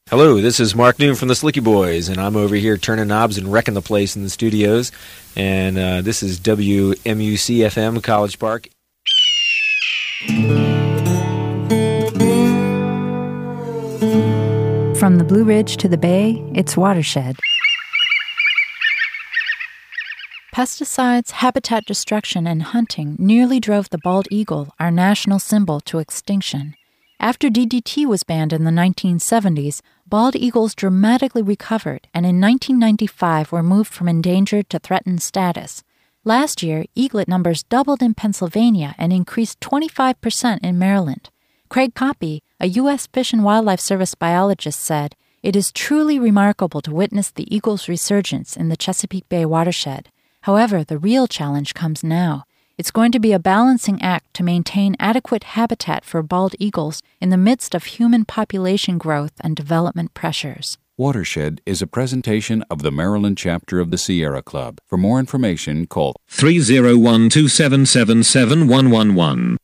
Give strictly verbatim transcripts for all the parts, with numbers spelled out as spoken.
Hello, this is Mark Noon from the Slicky Boys, and I'm over here turning knobs and wrecking the place in the studios. And uh, this is W M U C F M, College Park. From the Blue Ridge to the Bay, it's Watershed. Pesticides, habitat destruction, and hunting nearly drove the bald eagle, our national symbol, to extinction. After D D T was banned in the nineteen seventies, bald eagles dramatically recovered and in nineteen ninety-five were moved from endangered to threatened status. Last year, eaglet numbers doubled in Pennsylvania and increased twenty-five percent in Maryland. Craig Coppy, a U S Fish and Wildlife Service biologist, said, "It is truly remarkable to witness the eagle's resurgence in the Chesapeake Bay watershed. However, the real challenge comes now. It's going to be a balancing act to maintain adequate habitat for bald eagles in the midst of human population growth and development pressures." Watershed is a presentation of the Maryland chapter of the Sierra Club. For more information, call three oh one, two seven seven, seven one one one.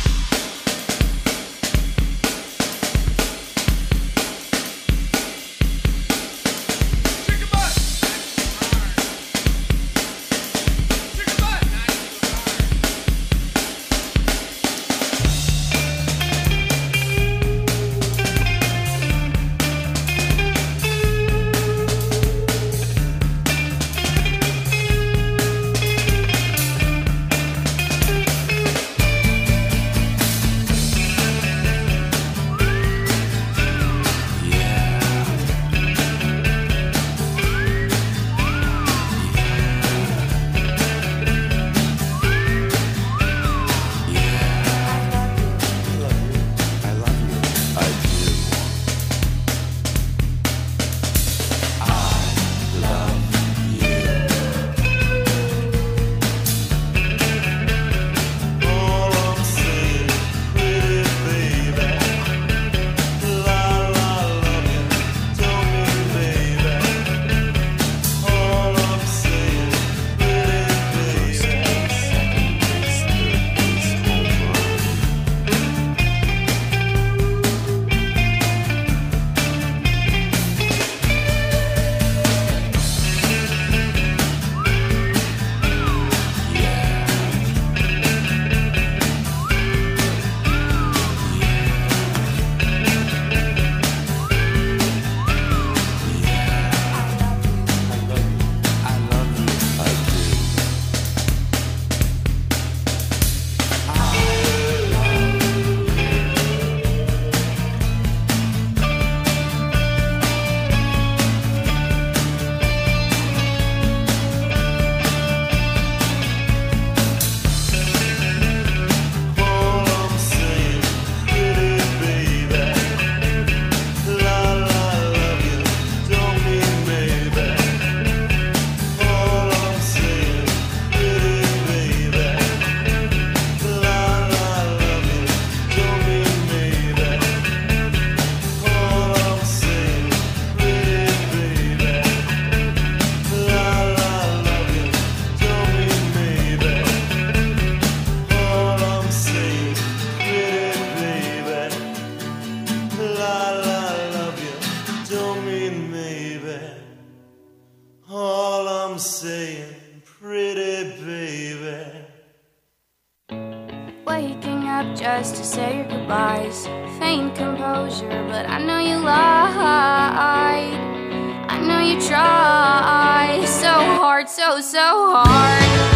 Just to say your goodbyes, feigned composure, but I know you lied. I know you tried so hard, so, so hard.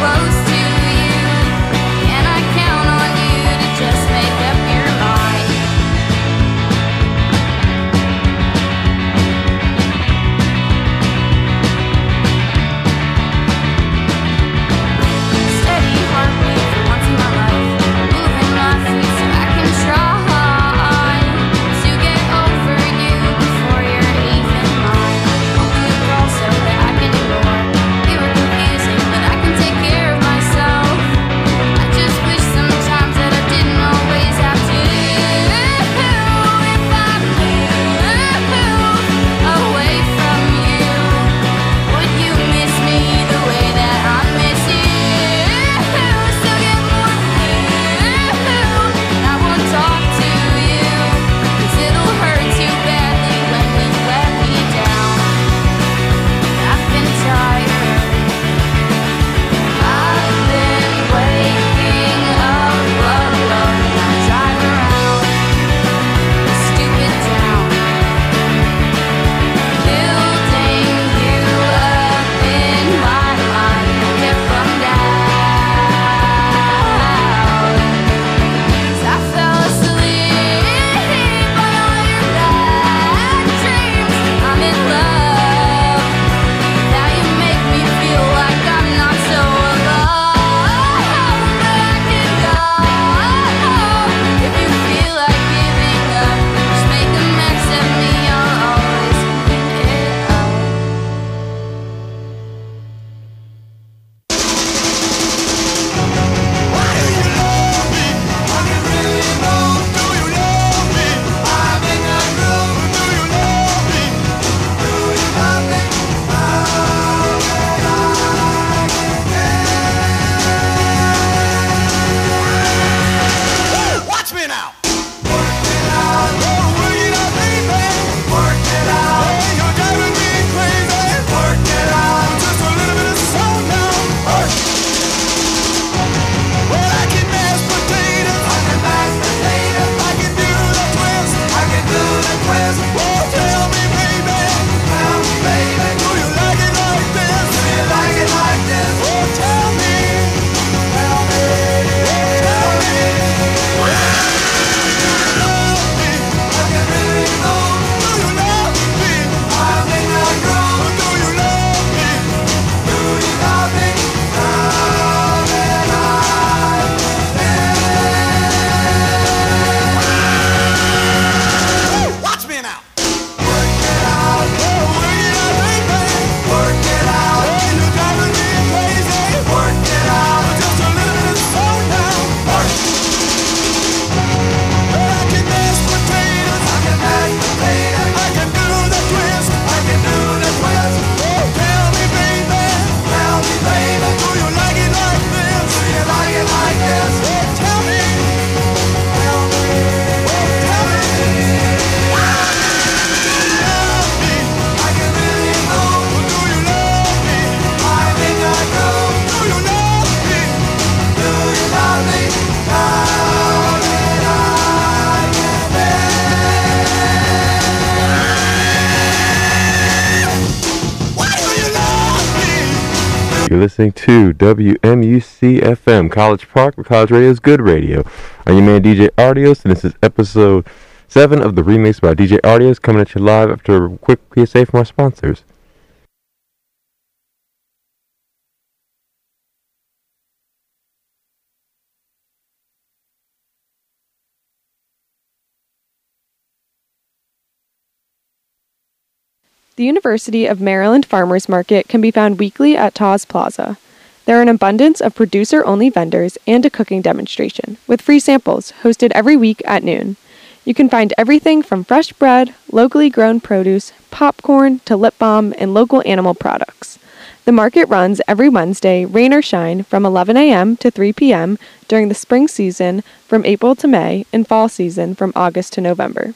Close to you, and I count on you to just make up your mind. You're listening to W M U C F M, College Park, where college radio is good radio. I'm your man D J Ardios, and this is episode seven of the remix by D J Ardios, coming at you live after a quick P S A from our sponsors. The University of Maryland Farmers Market can be found weekly at Taws Plaza. There are an abundance of producer-only vendors and a cooking demonstration, with free samples, hosted every week at noon. You can find everything from fresh bread, locally grown produce, popcorn, to lip balm, and local animal products. The market runs every Wednesday, rain or shine, from eleven a.m. to three p.m. during the spring season from April to May, and fall season from August to November.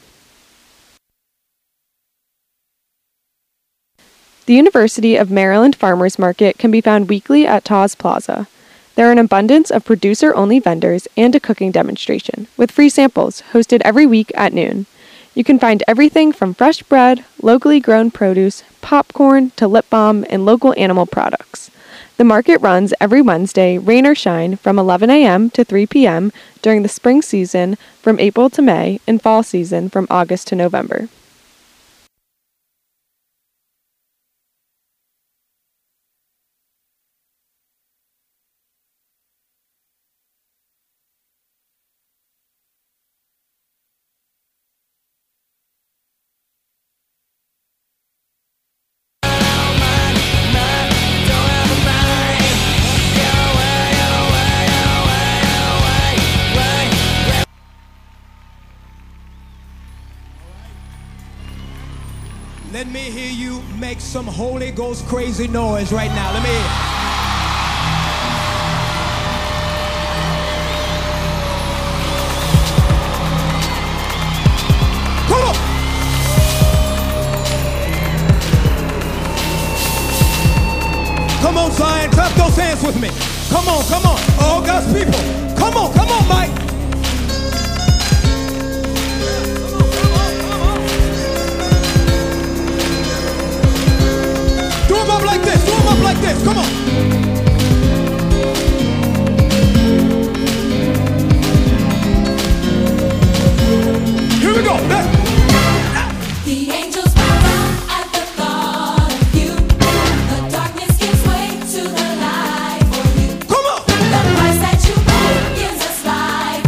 The University of Maryland Farmers Market can be found weekly at Taws Plaza. There are an abundance of producer-only vendors and a cooking demonstration, with free samples, hosted every week at noon. You can find everything from fresh bread, locally grown produce, popcorn, to lip balm, and local animal products. The market runs every Wednesday, rain or shine, from eleven a.m. to three p.m. during the spring season from April to May, and fall season from August to November. Let me hear you make some Holy Ghost crazy noise right now. Let me hear it. Come on. Come on, Zion. Clap those hands with me. Come on, come on. All God's people. Come on, come on, Mike. Like this, do them up like this, come on. Here we go. Let's... The angels bow down at the thought of you. The darkness gives way to the light for you. Come on. The price that you pay gives us life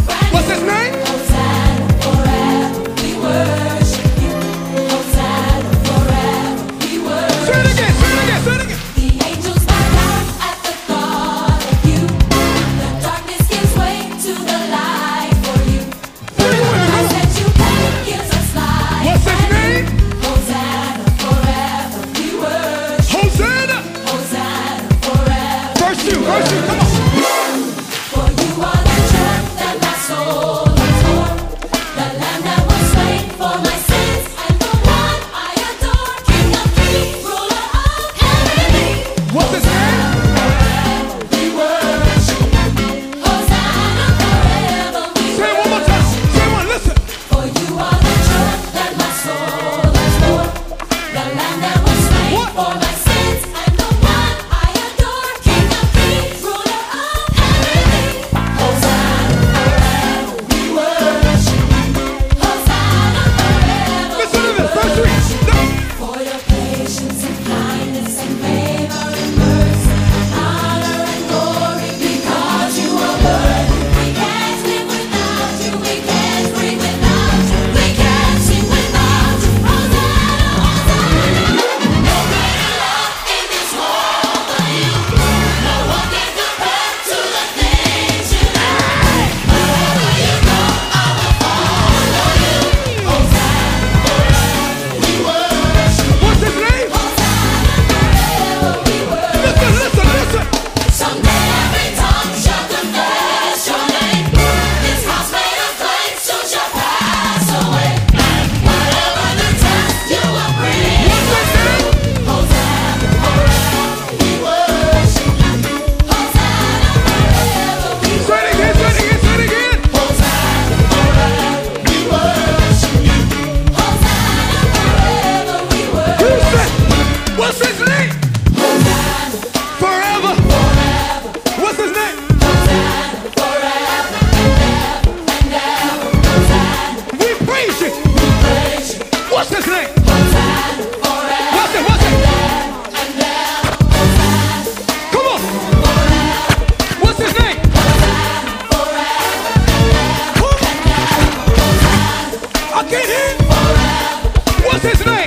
What's his name? What's it? What's it? Come on. What's his name? I can't hear. What's his name?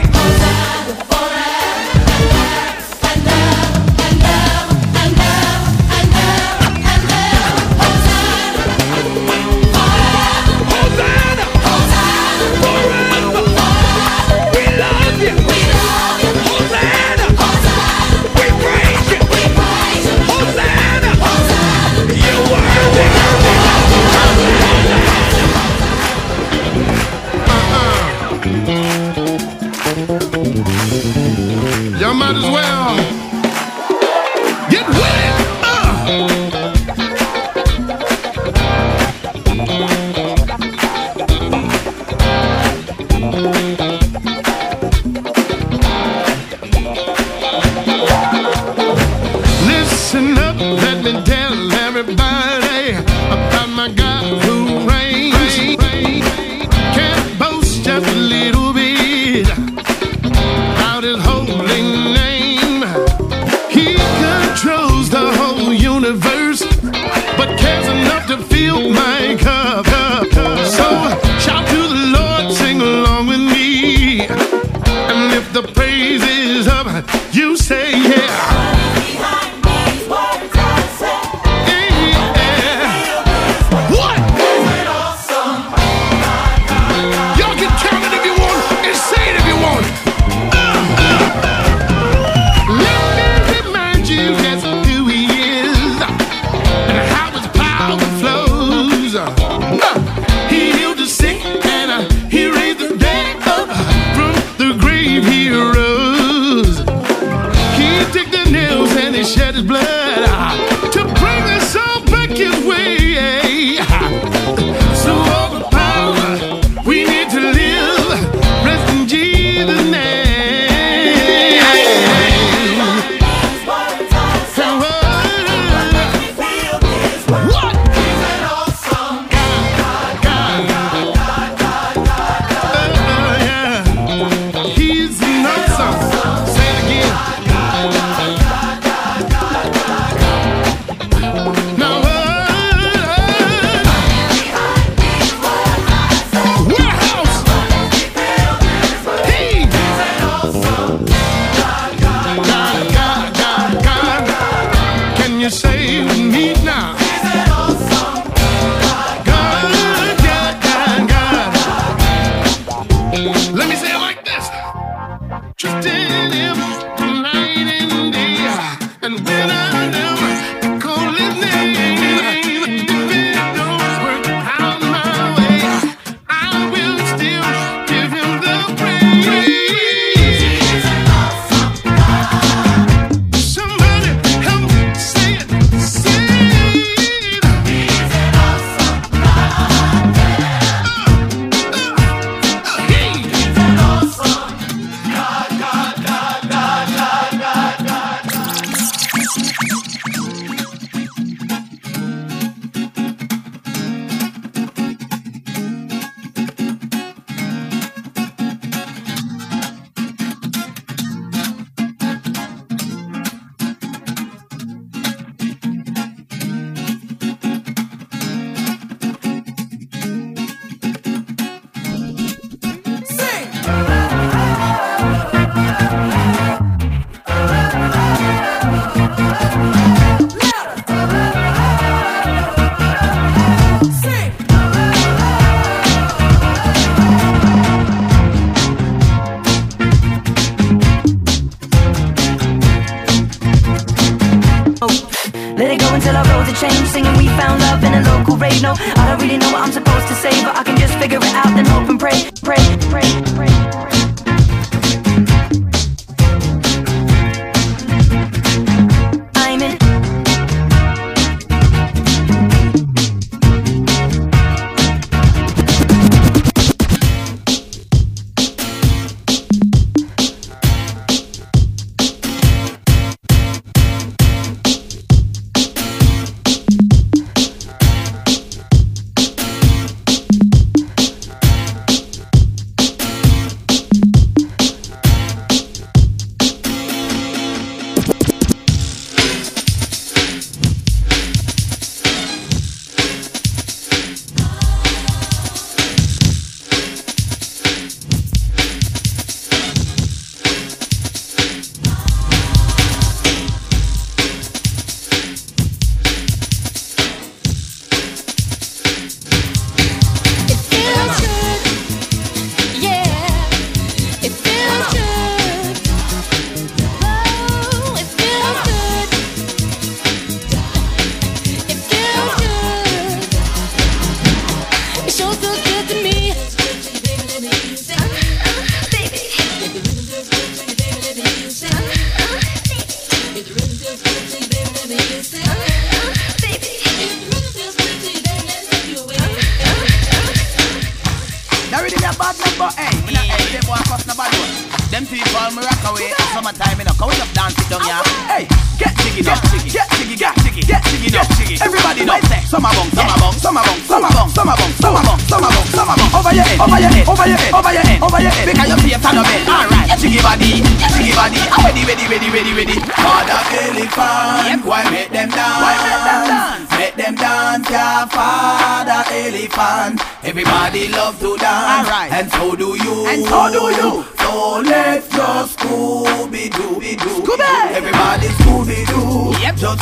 Y'all might as well get with it. Uh. Listen up, let me tell everybody about my God who reigns. Can't boast just a little bit about his holy name. He controls the whole universe, but cares enough to fill my cup. So shout to the Lord, sing along with me, and lift the praises up. You say yeah. Shed his blood uh, to bring us all back his way. So all the power we need to live, rest in Jesus' name. What? He's an awesome God, God, God, God, God, God. Uh, yeah. He's an awesome. Say it again. You say with me now. He's an awesome God, God, God, God, God. Let me say it like this. Trust in him night and day, and when I never call his name, if it don't work out my way, I will still give him the praise. He's an awesome God. Somebody help me say it. Let it go until our roads are changed. Singing we found love in a local rave. No, I don't really know what I'm supposed to say, but I can just figure it out, then hope and pray, pray, pray, pray, pray. I'm in. Them people me rock away. Summertime in a count up dance it down ya. Hey, get jiggy, get jiggy, get jiggy, get jiggy, get jiggy, get jiggy. Everybody know. Summer bong, summer bong, summer bong, summer bong, summer bong, summer bong, summer bong, summer bong. Over your head, over your head, over your head, over your head, over your head. Because you see a fan of it. All right, get jiggy body, get jiggy body. Ready, ready, ready, ready, ready. Father elephant, why make them dance? Why make them dance? Make them dance, yeah. Father elephant. Everybody love to dance, right. And so do you, and so do you. So let's just Scooby-Doo, Scooby. Everybody Scooby-Doo, yep. Just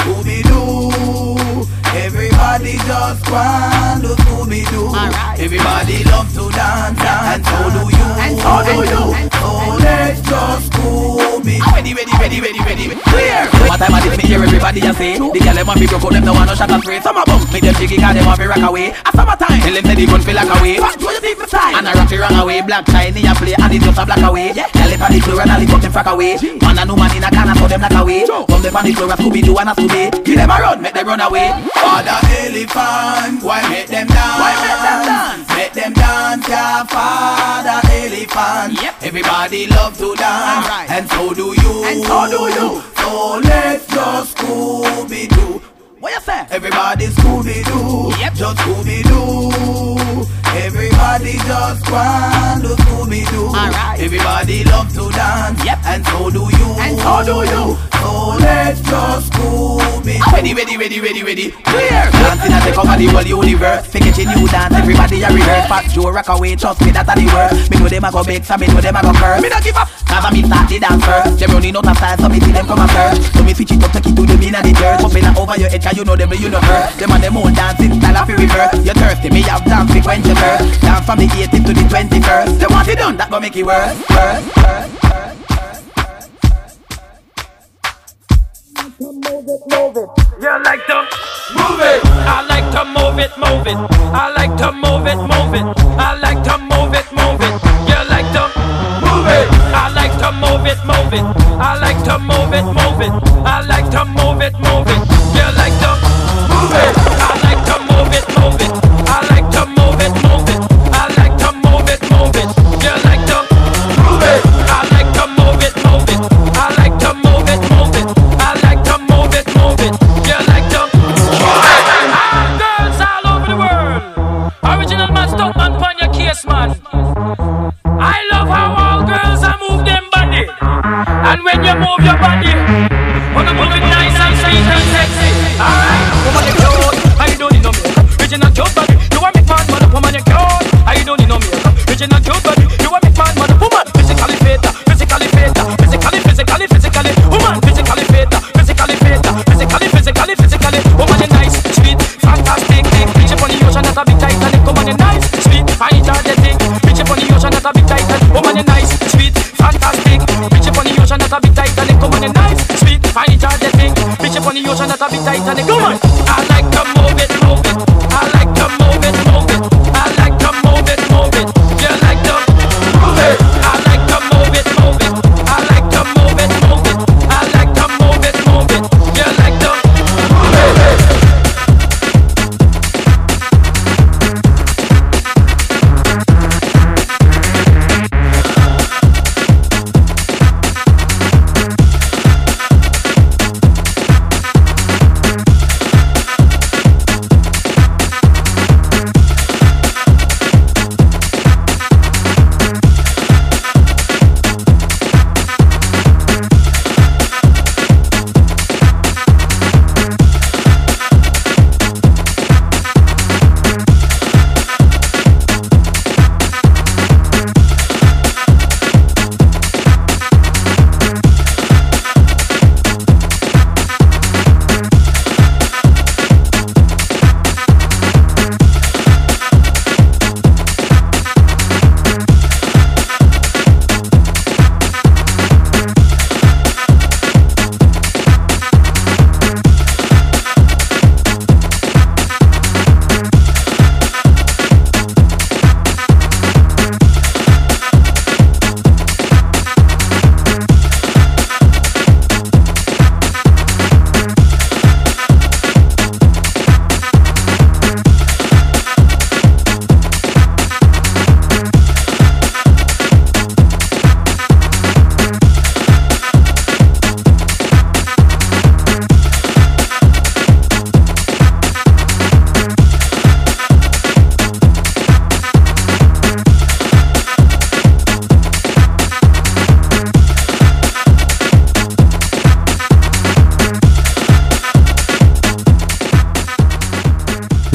Scooby-Doo. Everybody just want to Scooby-Doo, right. Everybody love to dance, and so do you, and so do you. So let's just Scooby-Doo. Ready, ready, ready, ready, ready, clear. What time I did me hear everybody just say the girl them want me broke out, them no want no shot and spray. Summer bum, make them jiggy cause them want me rock away. A summertime, tell them say the gun feel like away. Back to your teeth beside, and I rock it wrong away. Black shiny a play, and it's just a black away. Girl it on the floor and I lift up them frack away. Man and woman in a can and so them knock away. Come them on the floor and Scooby-Doo and a Scooby. Give them a run, make them run away. Father elephant, why make them dance? Why make them dance? Make them dance, yeah. Father elephant, yep. Everybody love to dance, right. And so do you, and so do you. So let's just Scooby-Doo. What you say? Everybody Scooby-Doo, yep. Just Scooby-Doo. Everybody just want to Scooby-Doo, right. Everybody love to dance, yep. And so do you, and so do you. So let's just Scooby-Doo. Ready, ready, ready, ready, ready. Clear. Dancing at the cover the whole universe. Picking new dance, everybody a rehearse. Fat Joe rock away, trust me that's the word. Me know them a go big, so me know them a go curse. Me don't give up, cause I me start the dance first. Them running out of style, so me see them come and first. So me switch it up, take it to the mean of the dirt. Popping it over your head, cause you know them, but you know her. Them and them own dancing style of reverse. You're thirsty, me have dance frequent your thirst. Dance from the eighteenth to the twenty-first. They want it done, that gon' make it worse, worse, worse, worse. Move it, move it. You like to move it. I like to move it, move it. I like to move it, move it. I like to move it, move it. You like to move it. I like to move it, move it. I like to move it, move it. I like to move it, move it. You like to move it. I like to move it, move it. I like to move it, move it. I like to move it, move it. You like to move it. I like to move it, move it. I like to move it, move it. I like to move it, move it. You like to move it. All girls all over the world. Original man, stunt man, pon your case, man. I love how all girls are move them body. And when you move your body, wanna move it nice and sweet and sexy. Alright, woman you cute, I don't need no makeup. Original cute body, you want me man, mother woman you cute, I don't need no makeup. Original cute body, you want me man, mother woman. Physically fit, physically fit, physically, physically, physically, woman. Physically fit, physically fit, physically, physically, physically, woman you nice, sweet, fantastic. Bitch up on the ocean, that's a big Titanic. Woman you nice, sweet, fine, energetic. Bitch up on the ocean, that's a big Titanic. Woman you nice, sweet, fantastic. Bitch up on the ocean, that's a big Titanic. Woman you nice, sweet, fine, energetic. Bitch up on the ocean, that's a big Titanic. Woman, I like to move it, move it. I like to move it, move it. I like to move it, move it. You like to move it. I like to move it, move it. I like to move it, move it. I like to move it, move it. You like to move it.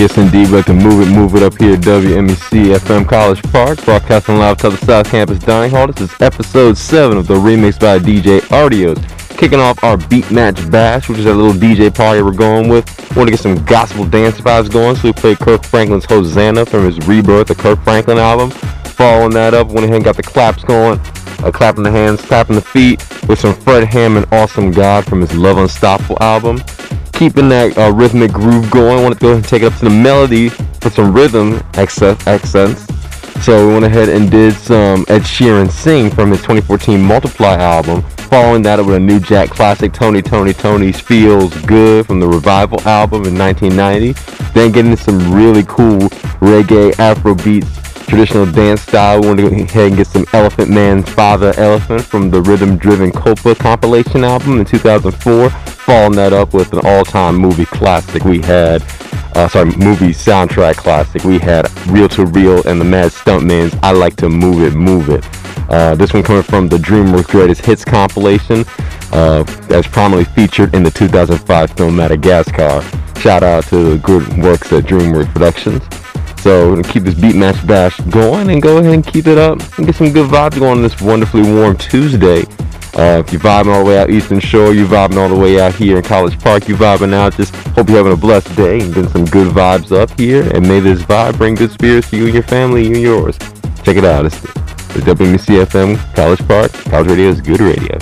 Yes, indeed. We'd like to move it, move it up here at W M E C F M College Park, broadcasting live to the South Campus Dining Hall. This is episode seven of the remix by D J Ardios. Kicking off our Beat Match Bash, which is that little D J party we're going with. We want to get some gospel dance vibes going, so we played Kirk Franklin's Hosanna from his Rebirth, the Kirk Franklin album. Following that up, went ahead and got the claps going. Uh, clapping the hands, clapping the feet with some Fred Hammond, Awesome God from his Love Unstoppable album. Keeping that uh, rhythmic groove going, I want to go ahead and take it up to the melody for some rhythm access, accents. So we went ahead and did some Ed Sheeran Sing from his twenty fourteen Multiply album. Following that up with a new Jack classic, Tony Tony Tony's Feels Good from the Revival album in nineteen ninety. Then getting into some really cool reggae, Afrobeats, traditional dance style. We want to go ahead and get some Elephant Man's Father Elephant from the Rhythm Driven Copa compilation album in two thousand four. Following that up with an all-time movie classic we had, uh, sorry, movie soundtrack classic. We had Real to Real and the Mad Stuntman's I Like to Move It, Move It. Uh, this one coming from the DreamWorks Greatest Hits compilation, uh, that's prominently featured in the two thousand five film Madagascar. Shout out to the good works at DreamWorks Productions. So we're going to keep this Beat Match Bash going and go ahead and keep it up and get some good vibes going on this wonderfully warm Tuesday. Uh, if you're vibing all the way out Eastern Shore, you're vibing all the way out here in College Park, you're vibing out. Just hope you're having a blessed day and getting some good vibes up here. And may this vibe bring good spirits to you and your family, you and yours. Check it out. It's the W M E C F M College Park. College Radio is good radio.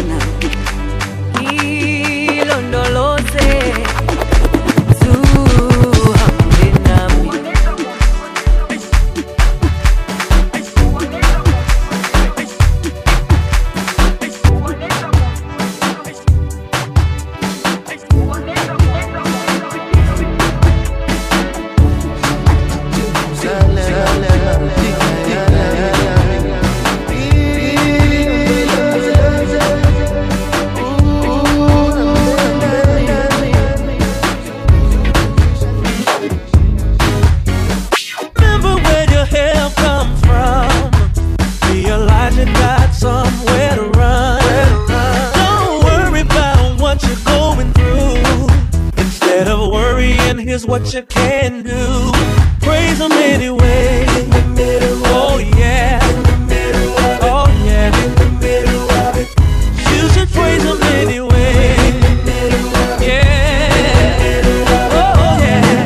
Ilondoloze, here's what you can do. Praise him anyway. Oh yeah. Oh yeah. You should praise him anyway. Yeah. Oh yeah.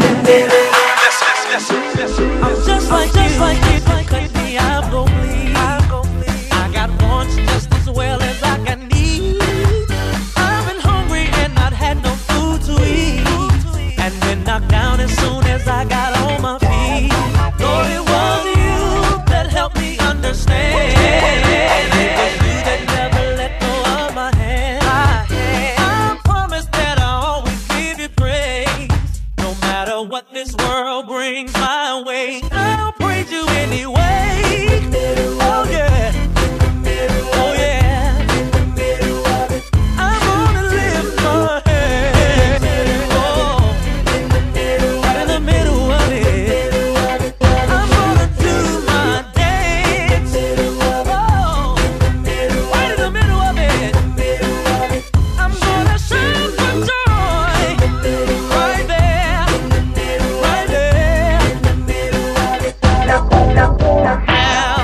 I'm just like just like you. Cut me, I'm gon' bleed. I got wants just as well as I got needs. I've been hungry and not had no food to eat, and been knocked down as soon as I got on my feet. Lord, it was you that helped me understand. It was you that never let go of my hand. I promise that I'll always give you praise, no matter what this world brings my way. I'll praise you anyway. Oh yeah. Oh yeah. I'm gonna lift my hand. Oh, right in the middle of it. I'm gonna do my dance. Oh, right in the middle of it. I'm gonna shout for joy. Right there. Right there. Now, now, now.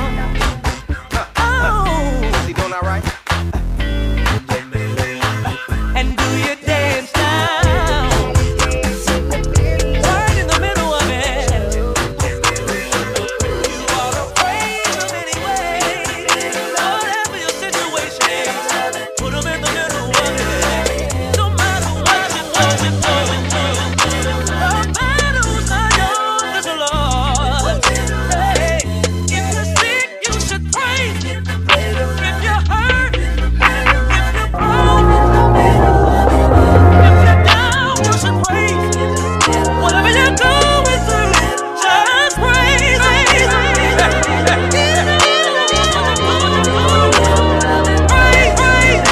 Oh. Is he doing all right? And do you dance now? Right in the middle of it. You ought to praise him anyway. Whatever your situation is, put him in the middle of it. No matter what you, what you're going through, the battle's not yours, it's the Lord. Hey, if you're sick, you should praise him. If you're hurt, if you're broken, if you're down, you should praise him. Whatever you're going through, just praise him. Praise, praise,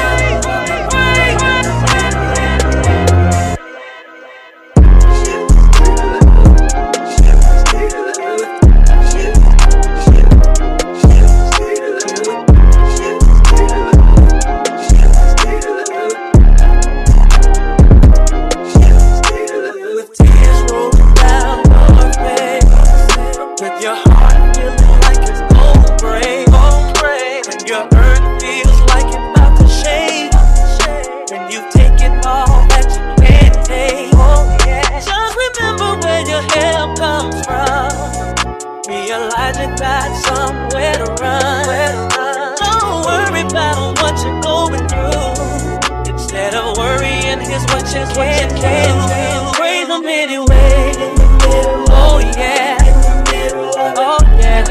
with tears rolling down your face, with your heart feeling like it's gon' break, gon' break, when your earth feels like it's about to shake, when you've taken all that you can take. Oh yeah. Just remember where your help comes from. Realize you got somewhere to run. Don't worry about what you're going through. Instead of worrying, here's what you can do. Praise him anyway. Oh yeah. Oh yeah.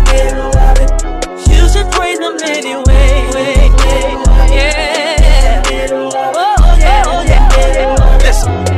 You should praise him anyway. Yeah. Oh yeah. Oh yeah. Listen.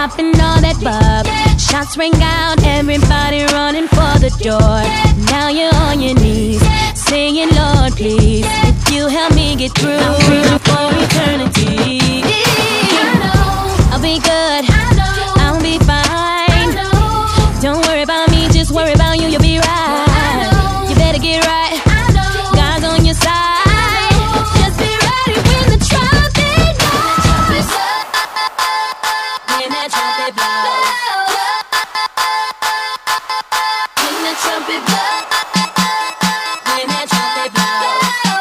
popping all that bub. Shots ring out, everybody running for the door. Now you're on your knees, saying, Lord, please, if you help me get through, I'm dreaming for eternity. I know I'll be good, I know I'll be fine. Don't worry about me, just worry about you, you'll be right. You better get right, God's on your side. Just be ready when the trumpet blows. When that trumpet blows. When the trumpet blows. When that trumpet blows.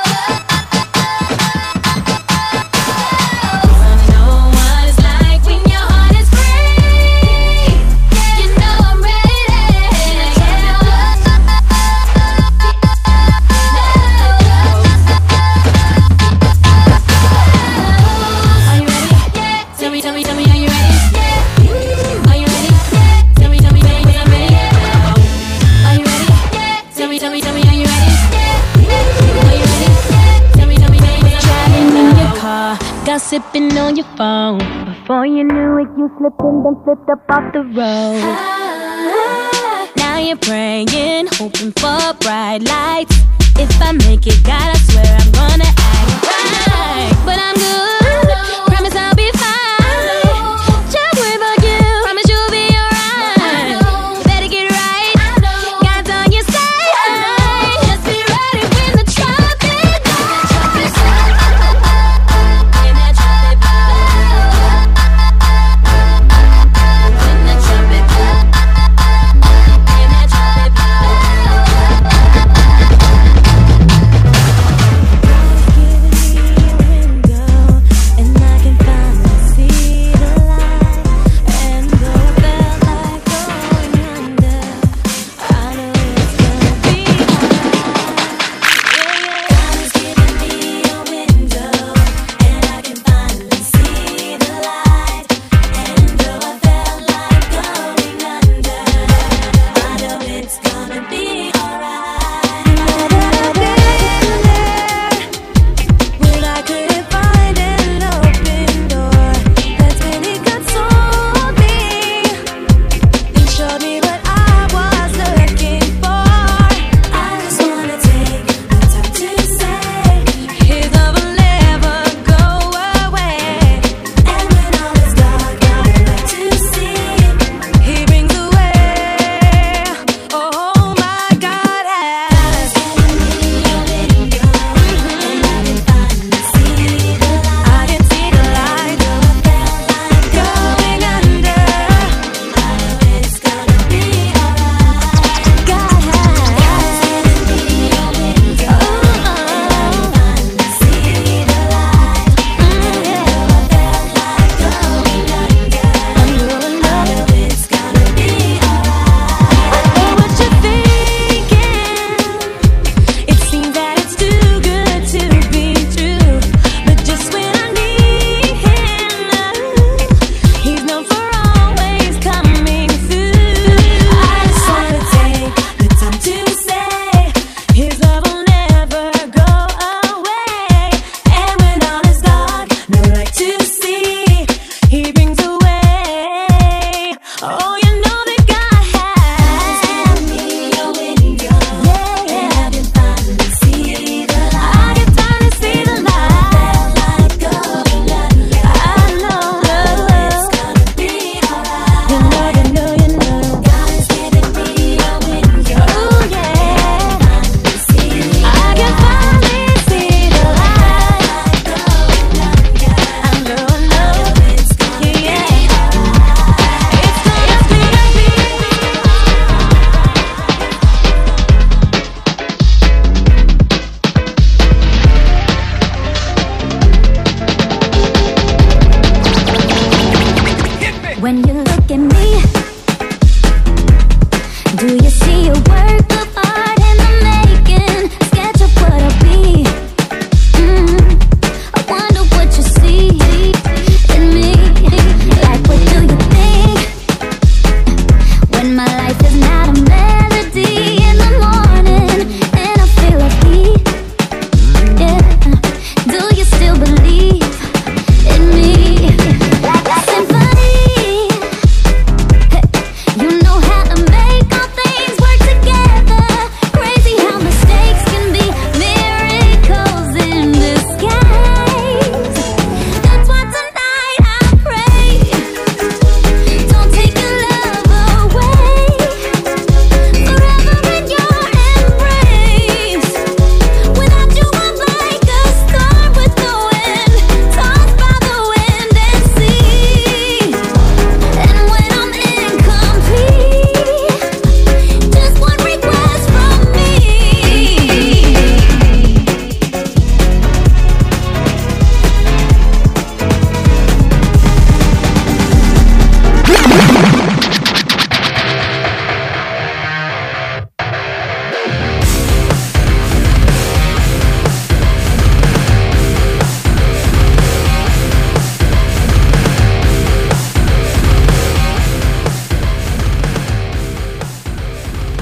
Wanna know what it's like when your heart is free? You know I'm ready. Are you ready? Tell me, tell me, tell me, are you ready? Are you ready? Tell me, tell me, baby, I'm ready. Are you ready? Tell me, tell me, tell me, are you ready? Are you ready? Tell me, tell me, baby, I'm driving in your car, gossiping on your phone. Before you knew it, you slipped and then flipped up off the road. Now you're praying, hoping for bright lights. If I make it, God, I swear I'm gonna act right. But I'm good, promise I'll be fine. Just worry about you, promise you'll be alright. You better get right, God's on your side. Just be ready when the trumpet blows. When that trumpet blows. When that trumpet blows. When that trumpet blows.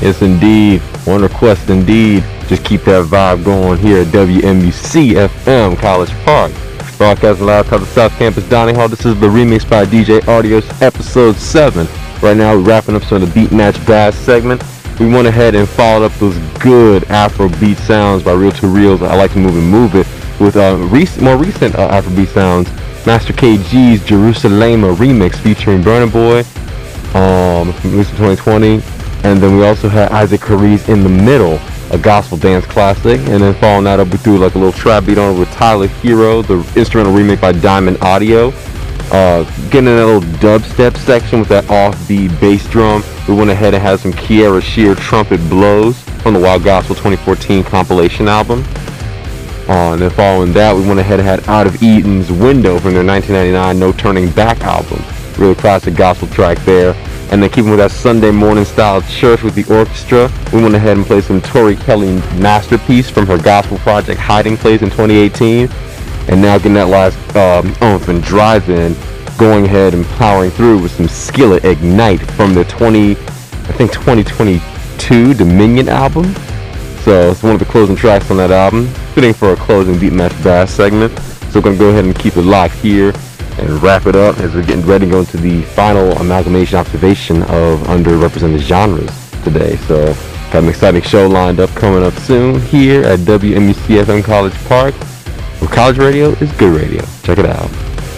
Yes, indeed. One request, indeed. Just keep that vibe going here at W M U C F M College Park. Broadcasting live out of the South Campus Dining Hall. This is the remix by D J Ardios, episode seven. Right now, we're wrapping up some of the Beat Match Bass segment. We went ahead and followed up those good Afro beat sounds by Real to Reals. I Like to Move and Move It with uh, rec- more recent uh, Afro beat sounds. Master K G's Jerusalema remix featuring Burna Boy, um, released in twenty twenty. And then we also had Isaac Carey's In the Middle, a gospel dance classic. And then following that up, we threw like a little trap beat on it with Tyler Hero, the instrumental remake by Diamond Audio. Uh, getting in that little dubstep section with that offbeat bass drum. We went ahead and had some Kiara Shear trumpet blows from the Wild Gospel twenty fourteen compilation album. Uh, and then following that, we went ahead and had Out of Eden's Window from their nineteen ninety-nine No Turning Back album. Really classic gospel track there. And then keeping with that Sunday morning style church with the orchestra, we went ahead and played some Tori Kelly Masterpiece from her gospel project Hiding Place in twenty eighteen. And now getting that last um, oomph and drive-in, going ahead and powering through with some Skillet Ignite from the twenty, I think twenty twenty-two Dominion album. So it's one of the closing tracks on that album, fitting for a closing Beat Match Bass segment. So we're going to go ahead and keep it locked here and wrap it up as we're getting ready to go into the final amalgamation observation of underrepresented genres today. So got an exciting show lined up coming up soon here at W M U C F M College Park, where college radio is good radio. Check it out.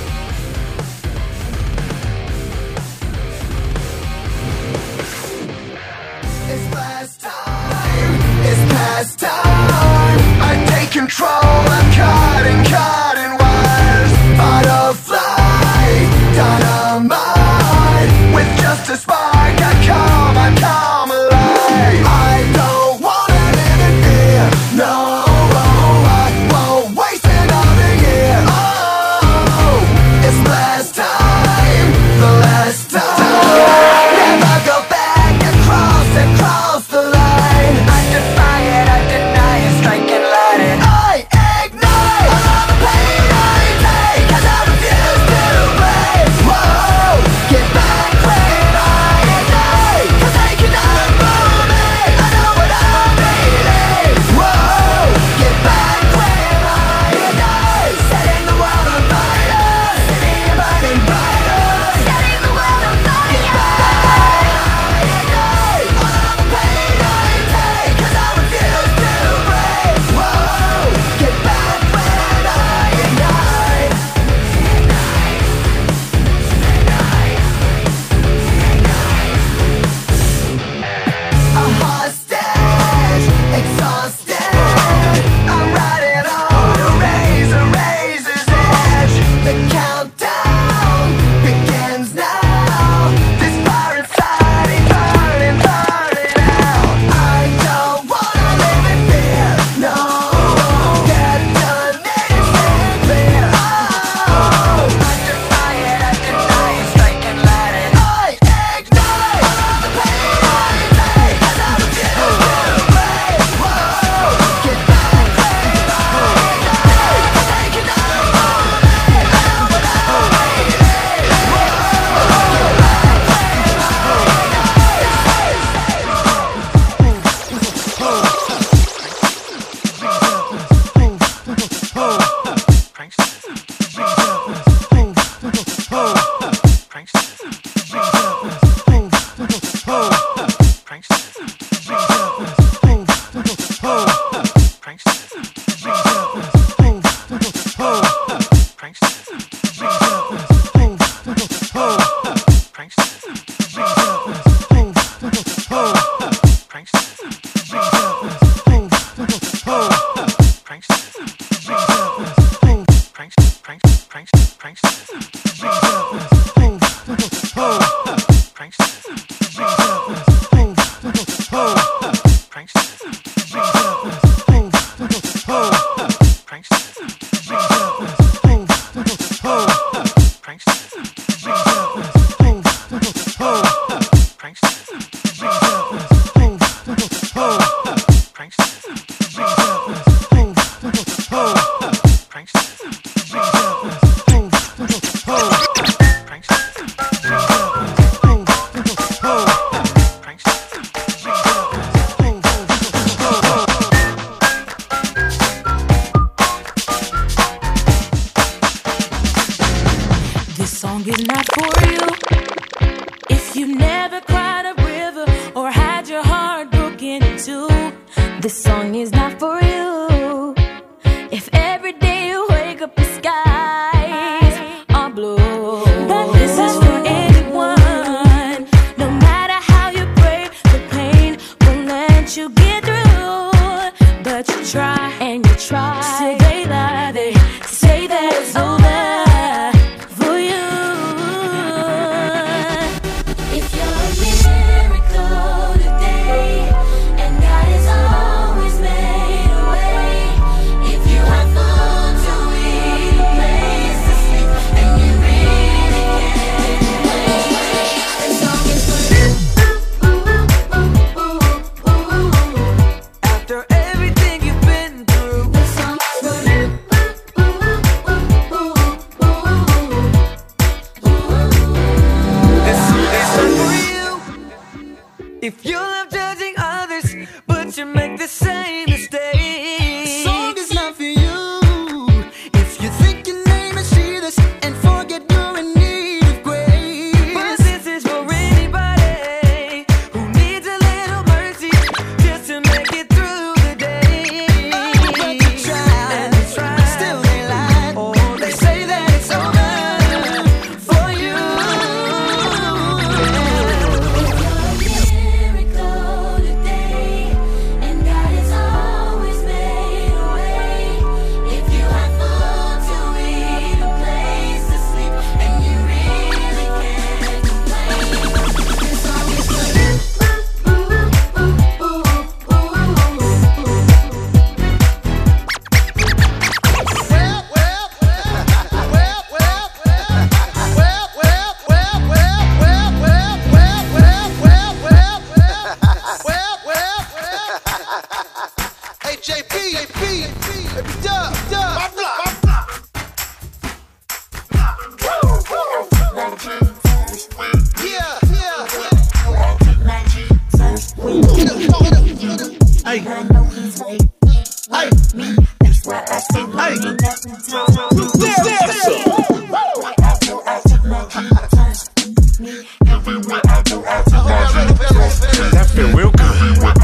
Past time, I take control. I'm cutting, cutting wires. Butterfly, dynamite. With just a spark, I come, I come alive. I don't wanna live in fear. No, I won't waste another year. Oh, it's last time, the last time. Never go back across, across the line. I defy it, I deny it, strike and light it. I ignite all the pain I take, 'cause I refuse to break. Whoa, get back when I ignite, 'cause they cannot move me. I know what I'm feeling. Whoa, get back when I ignite, setting the world on fire, city burning brighter, setting the world on fire. Get back when I ignite all the pain I take, 'cause I refuse to break. Whoa, get back when I ignite. I'm hostage, exhausted. I'm riding on a razor, razor's edge. The countdown begins now. This fire inside is burning, burning out. I don't wanna live in fear. No, detonated simply. Oh, I defy it, I deny it, strike and light it. I ignite all the pain I take, 'cause I refuse to break. Whoa, get back when I ignite, 'cause they cannot move me. I know what I'm feeling. Whoa, get back when I So they lie, they say that it's over for you. If you're a miracle today, and God has always made a way. If you have food to eat, a place to sleep, and you really can't complain, this song is for you. After everything you've been through, This song is for you. this this song for you. If you love judging others, but you make the same mistake, Song is not for you. If you think your name is Jesus and forget you're in need of grace. but this is for anybody who needs a little mercy just to make it through the day. But you try, And they try. still they lie. Oh, they say that it's over for you. Miracle today, and God has always made a way. If you have food to eat, a place to sleep, and you really can't complain, this song is for you. Hey, J P, J P, baby, dub, dub. Yeah, yeah. Hey, hey, That feel real good.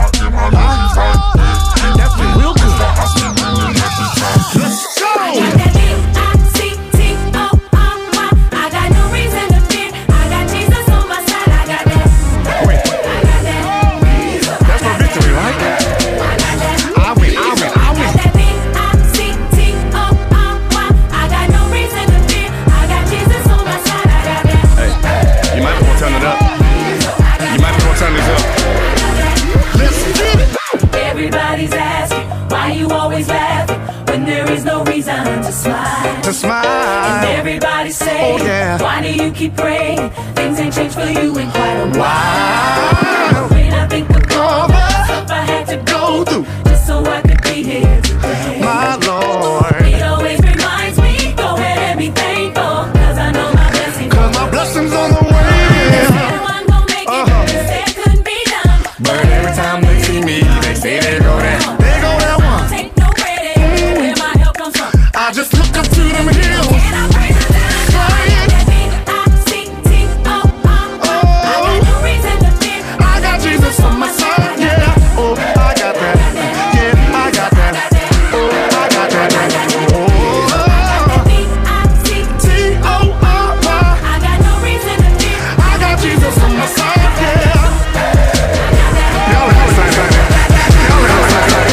That feel real good. Let's go. I got that B I C T O R Y. I got no reason to fear. I got Jesus on my side. I got that. Wait, I got that. that's my victory, right? I win, I win, I win. That B I C T O R Y. I got no reason to fear. I got Jesus on my side. I got that. Hey, you might as well turn it up. You might as well turn this up. Let's get it. Everybody's asking why you always laughing when there is no reason to smile. To smile. And everybody's saying, Oh, yeah. why do you keep praying? Things ain't changed for you in quite a while. Wow. When I think of all the stuff I had to go through just so I could be here today, My Lord. it always reminds me, go ahead and be thankful, cause I know my blessings. Cause my blessings on the way. Everyone gon' make it, Uh-huh. they say it couldn't be done. But every time they see me, they say they go that. They go that I one. don't take no credit, where my help comes from. I just look up to them hills. And I praise the Lord. That B I C T O R Y. I got no reason to fear. I got Jesus on my side, yeah. Oh, I got that. Yeah, I got that. Oh, I got that. Oh, B I C T T O R Y. I got no reason to fear. I got Jesus on my side, yeah. Y'all ain't gonna say that. Y'all ain't gonna say that.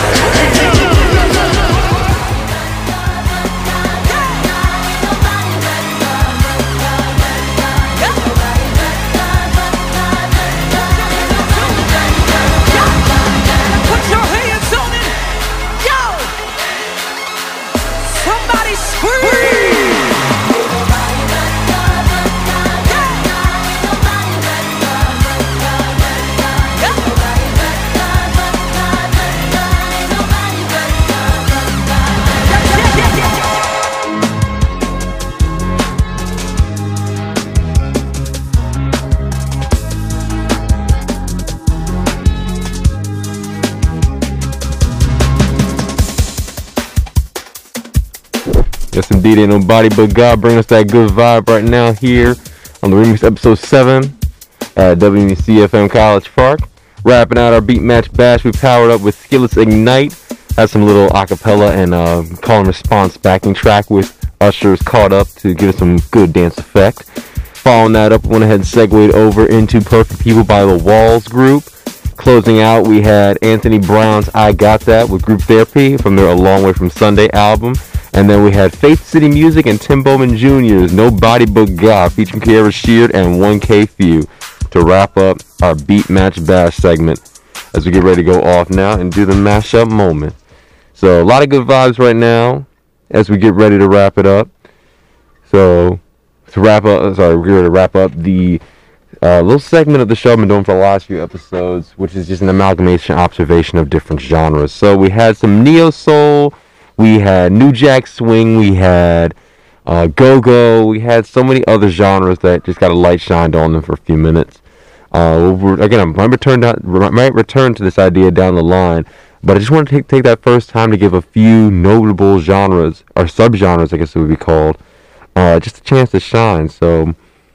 Put your hands on it. Yo. Somebody scream. Yes, indeed, ain't nobody but God bringing us that good vibe right now here on the remix episode seven at W M C F M College Park. Wrapping out our beat match bash, we powered up with Skillets Ignite. Had some little acapella and uh, call and response backing track with Usher's Caught Up to give us some good dance effect. Following that up, went ahead and segued over into Perfect People by the Walls Group. Closing out, we had Anthony Brown's I Got That with Group Therapy from their A Long Way From Sunday album. And then we had Faith City Music and Tim Bowman Junior's Nobody But God featuring Kiara Sheard and one K Few to wrap up our Beat Match Bash segment as we get ready to go off now and do the mashup moment. So a lot of good vibes right now as we get ready to wrap it up. So to wrap up, sorry, we're going to wrap up the uh, little segment of the show I've been doing for the last few episodes, which is just an amalgamation observation of different genres. So we had some neo soul, we had New Jack Swing, we had uh, go-go, we had so many other genres that just got a light shined on them for a few minutes. Uh, we're, again, I might return, down, might return to this idea down the line, but I just want to take, take that first time to give a few notable genres, or subgenres, I guess it would be called, uh, just a chance to shine. So,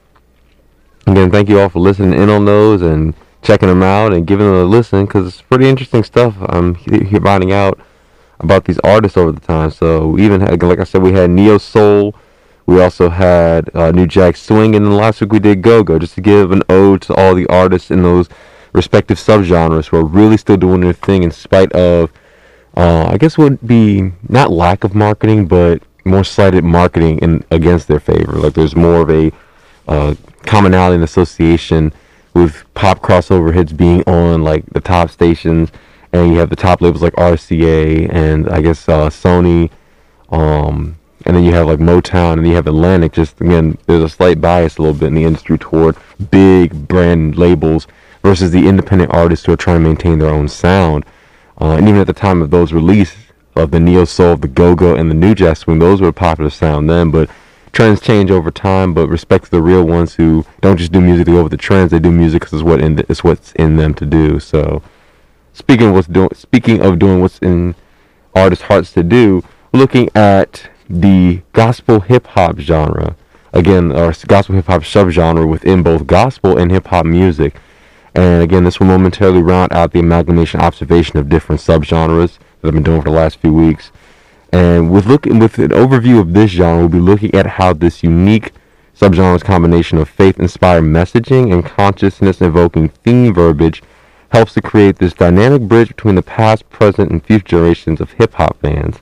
again, thank you all for listening in on those and checking them out and giving them a listen, because it's pretty interesting stuff I'm he- finding out about these artists over the time. So, we even had, like I said, we had Neo Soul. We also had uh, New Jack Swing, and then last week we did Go-Go, just to give an ode to all the artists in those respective subgenres who are really still doing their thing in spite of, uh, I guess would be not lack of marketing, but more slighted marketing in against their favor. Like there's more of a uh, commonality and association with pop crossover hits being on like the top stations, and you have the top labels like R C A and I guess uh, Sony, um... and then you have like Motown, and then you have Atlantic. Just again, there's a slight bias a little bit in the industry toward big brand labels versus the independent artists who are trying to maintain their own sound. Uh, and even at the time of those releases of the neo soul, the go-go, and the New Jack Swing, those were a popular sound then. But trends change over time. But respect to the real ones who don't just do music to go with the trends. They do music because it's what in the, it's what's in them to do. So speaking of what's doing, speaking of doing what's in artists' hearts to do, looking at the gospel hip-hop genre, again, our gospel hip-hop subgenre within both gospel and hip-hop music. And again, this will momentarily round out the amalgamation observation of different subgenres that I've been doing for the last few weeks. And with looking with an overview of this genre, we'll be looking at how this unique subgenre's combination of faith-inspired messaging and consciousness-evoking theme verbiage helps to create this dynamic bridge between the past, present, and future generations of hip-hop fans.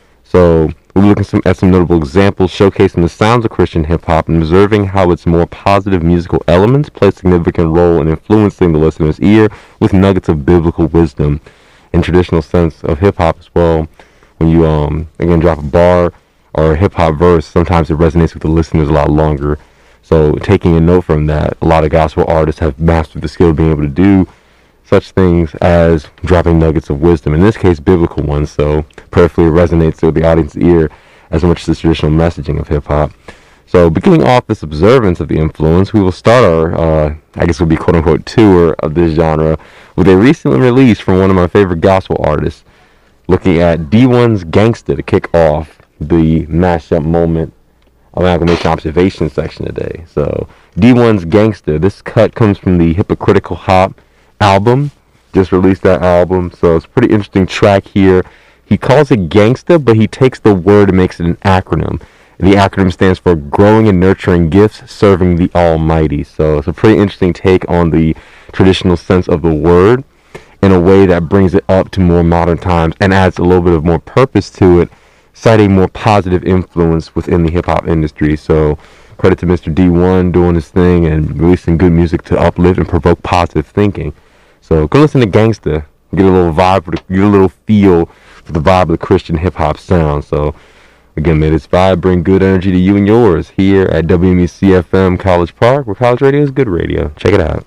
So we'll be looking some, at some notable examples showcasing the sounds of Christian hip-hop and observing how its more positive musical elements play a significant role in influencing the listener's ear with nuggets of biblical wisdom and traditional sense of hip-hop as well. When you, um, again, drop a bar or a hip-hop verse, sometimes it resonates with the listeners a lot longer. So taking a note from that, a lot of gospel artists have mastered the skill of being able to do such things as dropping nuggets of wisdom, in this case biblical ones, so prayerfully it resonates with the audience's ear as much as the traditional messaging of hip-hop. So beginning off this observance of the influence, we will start our, uh, I guess it would be quote-unquote tour of this genre with a recently release from one of my favorite gospel artists, looking at D one's Gangsta to kick off the mashup moment amalgamation observation section today. So D one's Gangsta, this cut comes from the Hypocritical Hop album, just released that album, so it's a pretty interesting track here. He calls it Gangsta, but he takes the word and makes it an acronym. And the acronym stands for Growing and Nurturing Gifts, Serving the Almighty. So it's a pretty interesting take on the traditional sense of the word in a way that brings it up to more modern times and adds a little bit of more purpose to it, citing more positive influence within the hip-hop industry. So credit to Mister D one doing his thing and releasing good music to uplift and provoke positive thinking. So go listen to Gangsta, get a little vibe, for the, get a little feel for the vibe of the Christian hip-hop sound. So again, may this vibe bring good energy to you and yours here at W M U C F M College Park, where college radio is good radio. Check it out.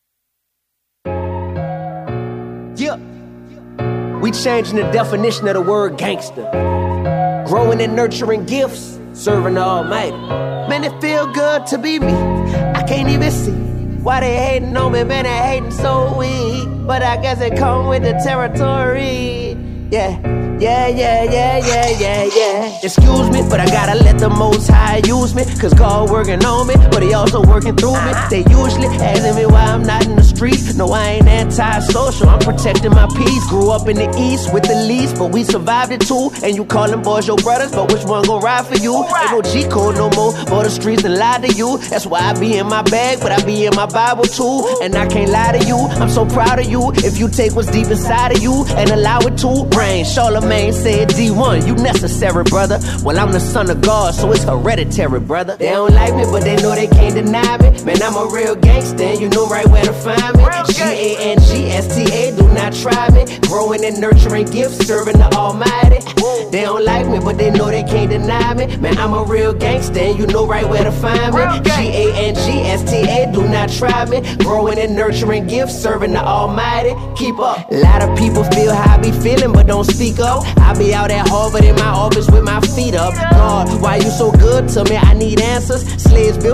Yeah, we changing the definition of the word gangster. Growing and nurturing gifts, serving the Almighty. Man, it feel good to be me. I can't even see why they hating on me, man, they hating so weak. But I guess it come with the territory. Yeah, Yeah, yeah, yeah, yeah, yeah, yeah. Excuse me, but I gotta let the Most High use me. Cause God working on me, but he also working through me. They usually asking me why I'm not in the streets. No, I ain't anti-social, I'm protecting my peace. Grew up in the east with the least, but we survived it too. And you calling boys your brothers, but which one gon' ride for you? Ain't no G code no more, for the streets and lie to you. That's why I be in my bag, but I be in my Bible too. And I can't lie to you, I'm so proud of you. If you take what's deep inside of you and allow it to rain. Charlemagne said D one, you necessary, brother. Well, I'm the son of God, so it's hereditary, brother. They don't like me, but they know they can't deny me. Man, I'm a real gangster, and you know right where to find me. G A N G S T A, do not try me. Growing and nurturing gifts, serving the Almighty. They don't like me, but they know they can't deny me. Man, I'm a real gangster, and you know right where to find me. G A N G S T A, do not try me. Growing and nurturing gifts, serving the Almighty. Keep up. A lot of people feel how I be feeling, but don't speak up. I be out at Harvard in my office with my feet up. God, why you so good to me? I need answers. Slaves built